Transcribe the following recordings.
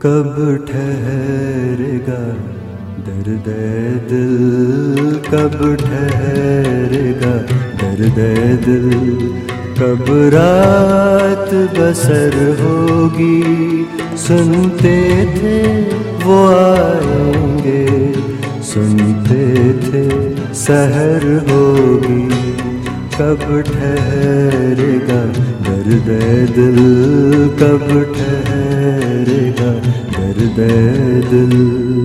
कब ठहरेगा दर्द दिल, कब ठहरेगा दर्द दिल, कब रात बसर होगी। सुनते थे वो आएंगे, सुनते थे सहर होगी। कब ठहरेगा दर्द दिल, कब ठहरेगा दर्द दिल।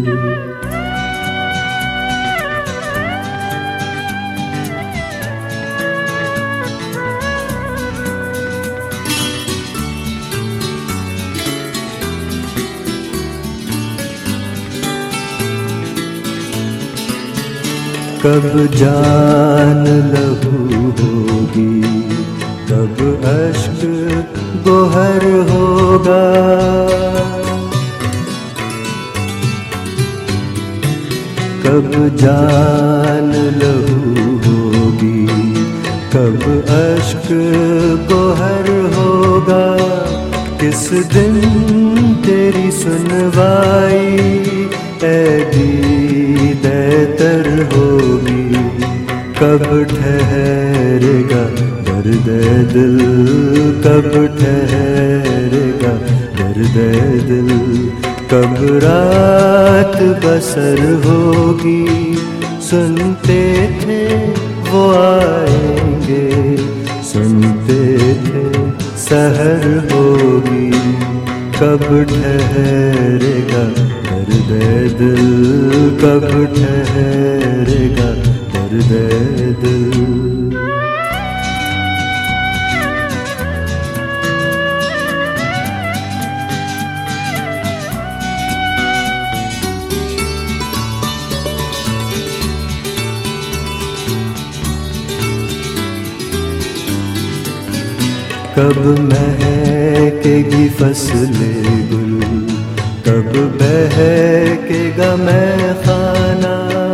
कब जान लहू होगी, कब अश्क गोहर होगा। कब जान लहू होगी, कब अश्क गोहर होगा। किस दिन तेरी सुनवाई दीदर होगी। कब ठहरेगा दर्द दिल, कब ठहरेगा दर्द दिल, कब रात बसर होगी। सुनते थे वो आएंगे, सुनते थे सहर होगी। कब ठहरेगा दर्द दिल, कब ठहरेगा दर्द दिल। कब महकेगी फसले गुल, कब बहकेगा मैं खाना।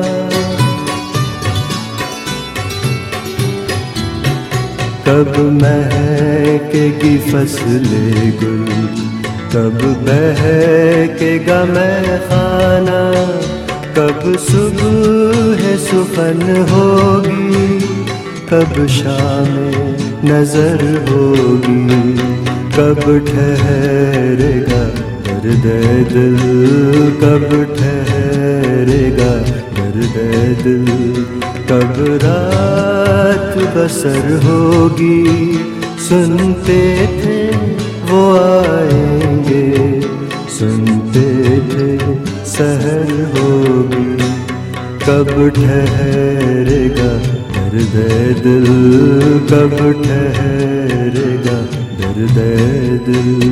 कब महकेगी फसले गुल, कब बहकेगा मैं खाना। कब सुबह सुफन होगी, कब शाम नजर होगी। कब ठहरेगा दर्द दिल, कब ठहरेगा दर्द दिल, कब रात बसर होगी। सुनते थे वो आएंगे, सुनते थे सहर होगी। कब ठहरेगा दर्द दिल, कब ठहरेगा दर्द दिल।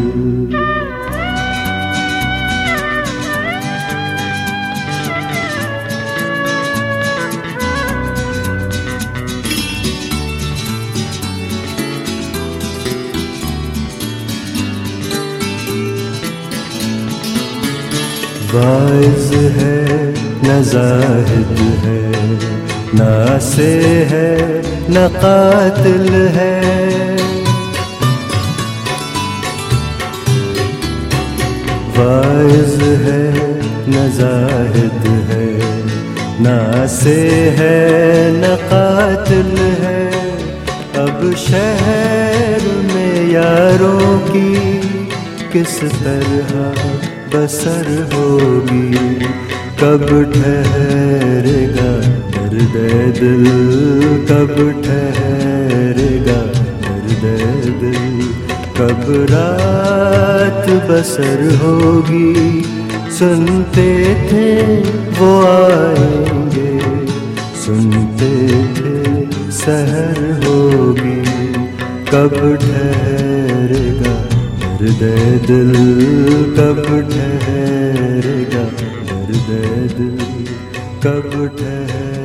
वाइज है न ज़ाहिद है, नासे है न कातिल है। वाइज है न ज़ाहिद है, नासे है न कातिल है। अब शहर में यारों की किस तरह बसर होगी। कब ठहरेगा दर्द दिल, कब ठहरेगा दर्द दिल, कब रात बसर होगी। सुनते थे वो आएंगे, सुनते थे सहर होगी। कब ठहरेगा दर्द दिल, कब ठहरेगा दर्द दिल, कब ठहरेगा